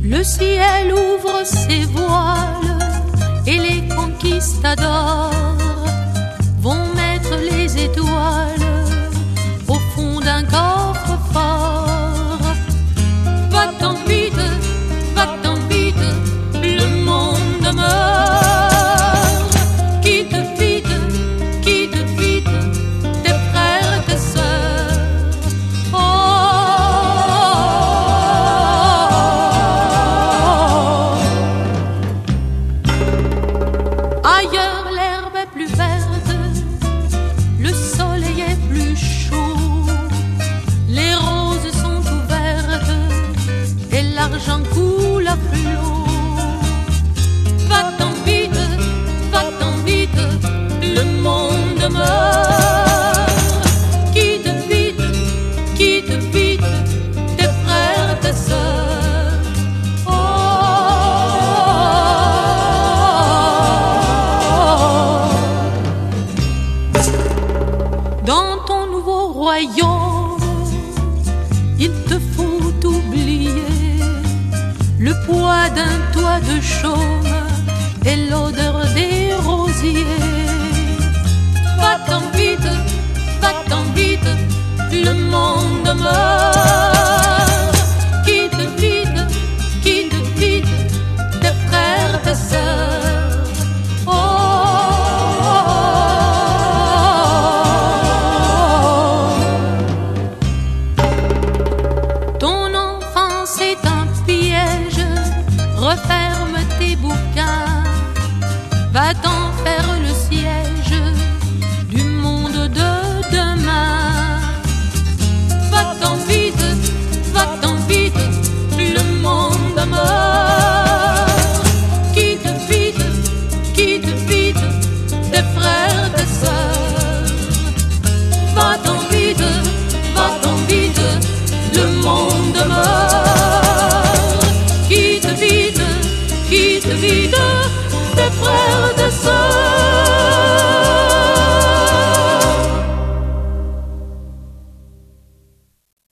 Le ciel ouvre ses voiles et les conquistadors vont mettre les étoiles au fond d'un coffre-fort. Va-t'en vite, le monde meurt. Quitte vite tes frères et tes sœurs. Ailleurs l'herbe est plus verte, le soleil est plus chaud, les roses sont ouvertes et l'argent coule à flot. Va-t'en vite, le monde meurt. Quitte vite tes frères, tes sœurs. Dans ton nouveau royaume, il te faut oublier le poids d'un toit de chaume et l'odeur des rosiers. Va-t'en vite, le monde meurt. Quitte vite tes frères, tes sœurs. Ton enfance est un piège, referme tes bouquins, va-t'en faire le siège du monde de demain. Va-t'en vite, le monde meurt. Quitte vite tes frères, tes sœurs. Va-t'en vite, le monde meurt. Quitte vite tes frères, tes sœurs.